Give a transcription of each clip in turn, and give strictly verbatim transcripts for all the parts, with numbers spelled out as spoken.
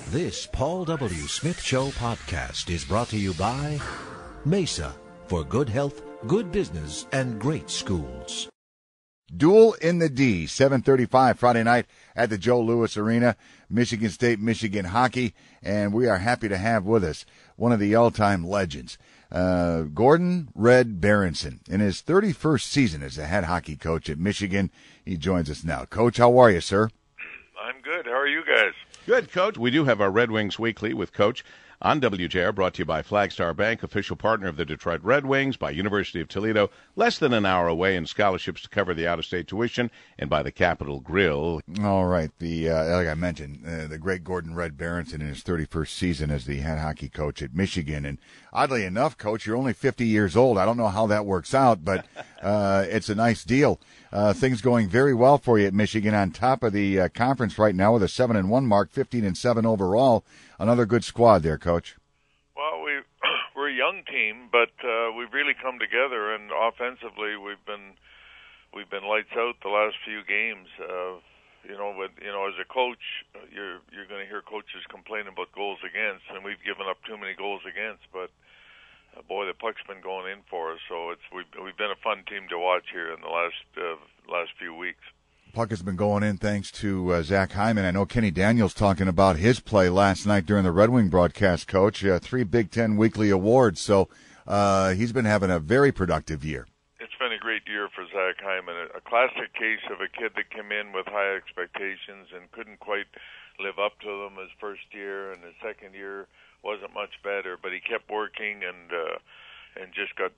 This Paul W. Smith Show podcast is brought to you by Mesa, for good health, good business, and great schools. Duel in the D, seven thirty-five Friday night at the Joe Louis Arena, Michigan State, Michigan hockey, and we are happy to have with us one of the all-time legends, uh, Gordon Red Berenson. In his thirty-first season as a head hockey coach at Michigan, he joins us now. Coach, how are you, sir? I'm good. How are you guys? Good, Coach. We do have our Red Wings Weekly with Coach on W J R, brought to you by Flagstar Bank, official partner of the Detroit Red Wings, by University of Toledo, less than an hour away, in scholarships to cover the out-of-state tuition, and by the Capitol Grill. All right. The uh, like I mentioned, uh, the great Gordon Red Berenson in his thirty-first season as the head hockey coach at Michigan. And oddly enough, Coach, you're only fifty years old. I don't know how that works out, but uh, it's a nice deal. Uh, things going very well for you at Michigan, on top of the uh, conference right now with a seven and one mark, fifteen and seven overall. Another good squad there, Coach. Well, we we're a young team, but uh, we've really come together, and offensively we've been we've been lights out the last few games. Uh, you know, with you know, as a coach, you're you're going to hear coaches complain about goals against, and we've given up too many goals against, but. Uh, boy, the puck's been going in for us, so it's we've we've been a fun team to watch here in the last uh, last few weeks. Puck has been going in thanks to uh, Zach Hyman. I know Kenny Daniels talking about his play last night during the Red Wing broadcast, Coach. Uh, three Big Ten weekly awards, so uh, he's been having a very productive year. It's been a great year for Zach Hyman, a, a classic case of a kid that came in with high expectations and couldn't quite live up to them his first year, and his second year wasn't much better, but he kept working and uh, and just got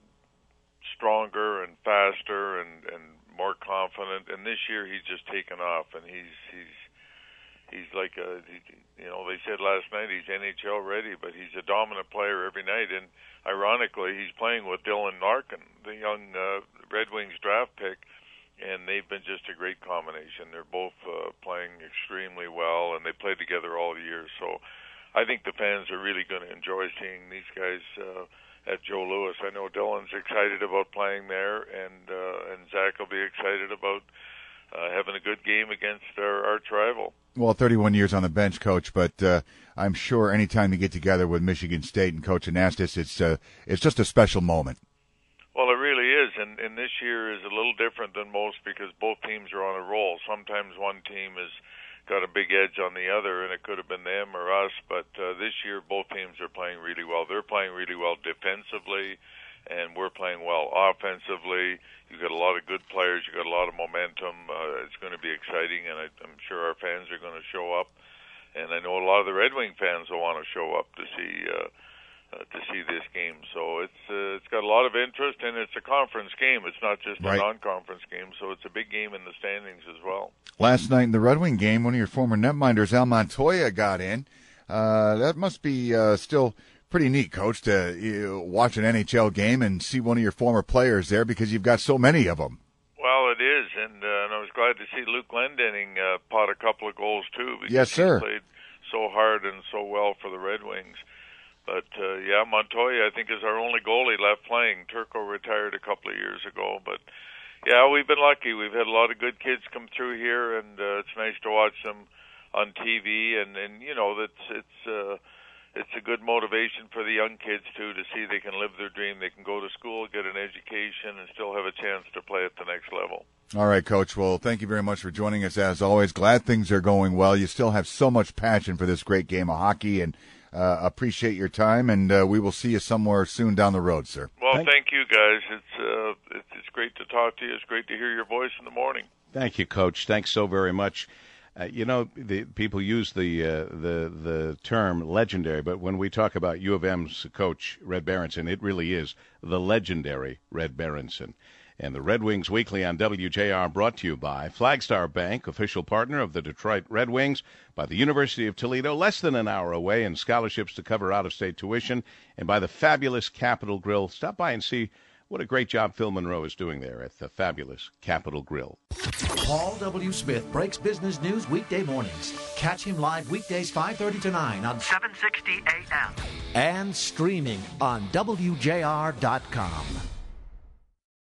stronger and faster and, and more confident. And this year he's just taken off, and he's he's he's like a he, you know they said last night he's N H L ready, but he's a dominant player every night. And ironically, he's playing with Dylan Larkin, the young uh, Red Wings draft pick, and they've been just a great combination. They're both uh, playing extremely well, and they played together all year. So I think the fans are really going to enjoy seeing these guys uh, at Joe Louis. I know Dylan's excited about playing there, and uh, and Zach will be excited about uh, having a good game against our arch rival. Well, thirty-one years on the bench, Coach, but uh, I'm sure anytime you get together with Michigan State and Coach Anastas, it's uh, it's just a special moment. Well, it really is, and, and this year is a little different than most because both teams are on a roll. Sometimes one team is got a big edge on the other, and it could have been them or us, but uh, this year both teams are playing really well. They're playing really well defensively, and we're playing well offensively. You've got a lot of good players. You've got a lot of momentum. Uh, it's going to be exciting, and I, I'm sure our fans are going to show up, and I know a lot of the Red Wing fans will want to show up to see uh, uh, to see this game. So it's uh, it's got a lot of interest, and it's a conference game. It's not just right. a non-conference game, so it's a big game in the standings as well. Last night in the Red Wing game, one of your former netminders, Al Montoya, got in. Uh, that must be uh, still pretty neat, Coach, to uh, watch an N H L game and see one of your former players there because you've got so many of them. Well, it is, and, uh, and I was glad to see Luke Glendening uh, pot a couple of goals, too, because yes, sir. he played so hard and so well for the Red Wings. But, uh, yeah, Montoya, I think, is our only goalie left playing. Turco retired a couple of years ago, but yeah, we've been lucky. We've had a lot of good kids come through here, and uh, it's nice to watch them on T V. And, and you know, that's it's uh, it's a good motivation for the young kids too to see they can live their dream. They can go to school, get an education, and still have a chance to play at the next level. All right, Coach. Well, thank you very much for joining us as always. Glad things are going well. You still have so much passion for this great game of hockey, and uh, appreciate your time. And uh, we will see you somewhere soon down the road, sir. Well, thank, thank you, guys. It's uh, it's it's great to talk to you. It's great to hear your voice in the morning. Thank you, Coach. Thanks so very much. Uh, you know, the people use the uh, the the term legendary, but when we talk about U of M's coach, Red Berenson, it really is the legendary Red Berenson. And the Red Wings Weekly on W J R brought to you by Flagstar Bank, official partner of the Detroit Red Wings, by the University of Toledo, less than an hour away, and scholarships to cover out-of-state tuition, and by the fabulous Capitol Grill. Stop by and see what a great job Phil Monroe is doing there at the fabulous Capitol Grill. Paul W. Smith breaks business news weekday mornings. Catch him live weekdays five thirty to nine on seven sixty A M. and streaming on W J R dot com.